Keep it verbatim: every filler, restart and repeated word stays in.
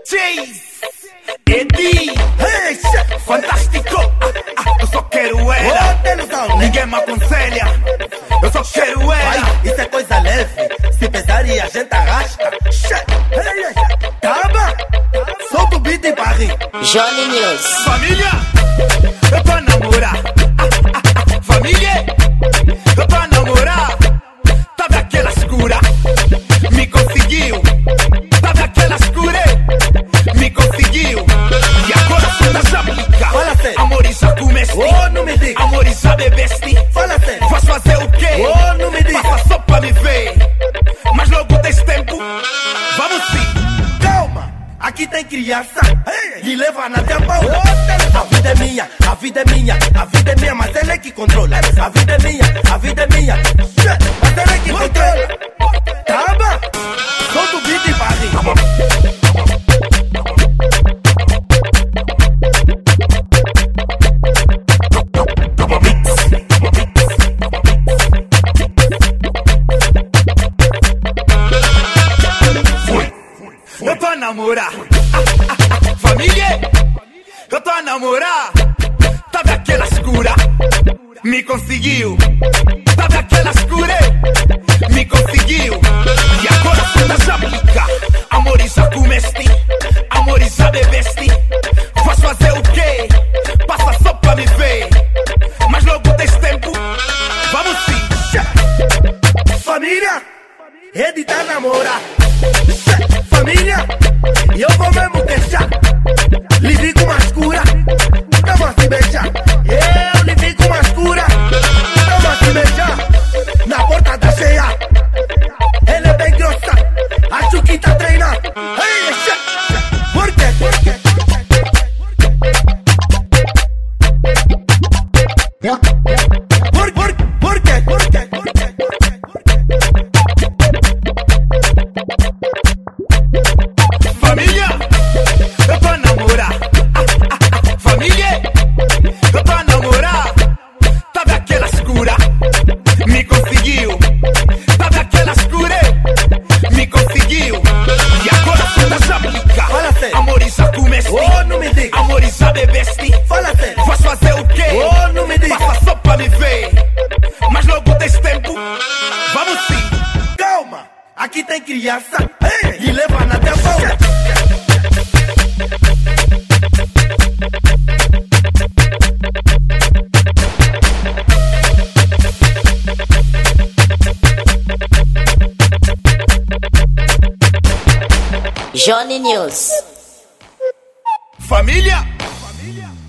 Chase, Eddie, hey, fantástico. Ah, ah, eu só quero ela. Ninguém me aconselha. Eu só quero ela. Vai, isso é coisa leve. Se pesar e a gente arrasta. Taba, solta o beat e barri. Johnny News. Família, eu tô a namorar. Ah, ah, ah, família, eu tô a namorar. Tava aquela escura, me conseguiu. Tava aquela escura, me conseguiu. E agora você tá Jamaica. Fala sério. Amor e já comeste. Oh, não me diga. Amor e já bebeste. Fala sério. Vais fazer o quê? Oh, não me diga. Passa só pra me ver. Mas logo tens tempo. Vamos sim. Calma, aqui tem criança. E leva na tempo. A vida é minha, a vida é minha, a vida é minha, mas ela é que controla. A vida é minha, a vida é minha, mas ela é que controla. Taba, solta o beat e barri. Eu tô a namorar. Ah, ah, ah, família, eu tô a namorar. Tava aquela escura, me conseguiu. Tava aquela escura, me conseguiu. E agora você tá Jamaica. Amor e já comeste. Amor e já bebeste. Vais fazer o quê? Passa só pra me ver. Mas logo tens tempo. Vamos sim. Família, Eddie tá a namorar. Família, e eu vou mesmo deixar. Lhe vi com uma escura, vamos se beijar. Eu lhe vi com uma escura, vamos se beijar. Na porta da cheia, ela é bem grossa. Acho que tá treinando. Ei, por quê? Por quê? Por, por, por quê? Por quê? Por quê? Família, eu tô a namorar. Ah, ah, ah, família, eu tô a namorar. Tava aquela escura, me conseguiu. Tava aquela escura, me conseguiu. E agora você tá Jamaica. Fala sério. Amor e já comeste. Oh, não me diga. Amor e já bebeste. Fala sério. Vais fazer o quê? Oh, não me diga. Passa só pra me ver. Mas logo tens tempo. Vamos sim. Calma, aqui tem criança. E leva na tempo. Johnny News. Família.